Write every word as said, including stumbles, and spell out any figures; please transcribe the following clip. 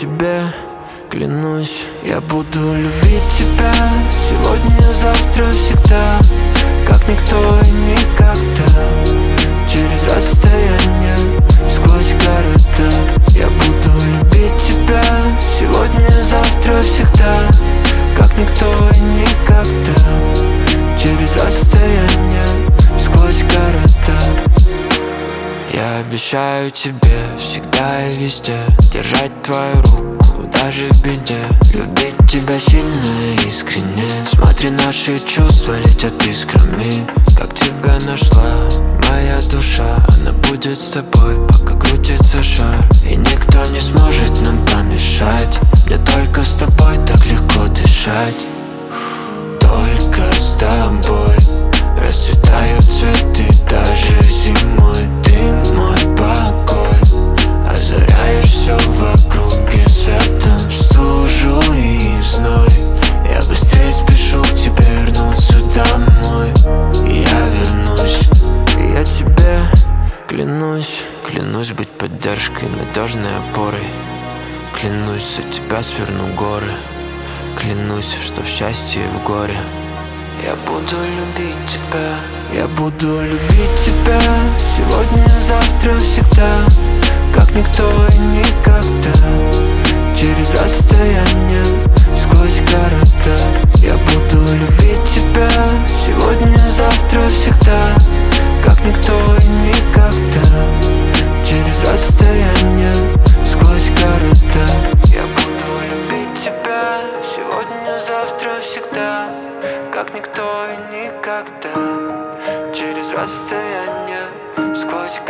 тебе клянусь, я буду любить тебя сегодня, завтра, всегда, как никто и никогда. Через расстояние, сквозь города. Я буду любить тебя сегодня, завтра, всегда, как никто и никогда. Через расстояние, сквозь города. Я обещаю тебе всегда и везде держать твою руку, даже в беде. Любить тебя сильно и искренне. Смотри, наши чувства летят искрами. Как тебя нашла моя душа, она будет с тобой, пока крутится шар. И никто не сможет нам помешать. Мне только с тобой так легко дышать. Только с тобой расцветают цветы даже зимой. Ты мой покой, озаряешь все в округе светом. Стужу и зной, я быстрее спешу к тебе вернуться домой. И я вернусь, и я тебе клянусь. Клянусь быть поддержкой, надежной опорой. Клянусь, за тебя сверну горы. Клянусь, что в счастье и в горе я буду любить тебя. Я буду любить тебя сегодня, завтра, всегда, как никто и никогда. Через расстояние, сквозь города. Я буду любить тебя сегодня, завтра, всегда, как никто и никогда. Через расстояние, сквозь города. Я буду любить тебя сегодня, завтра, всегда, как никто и никогда. Через расстояние, сквозь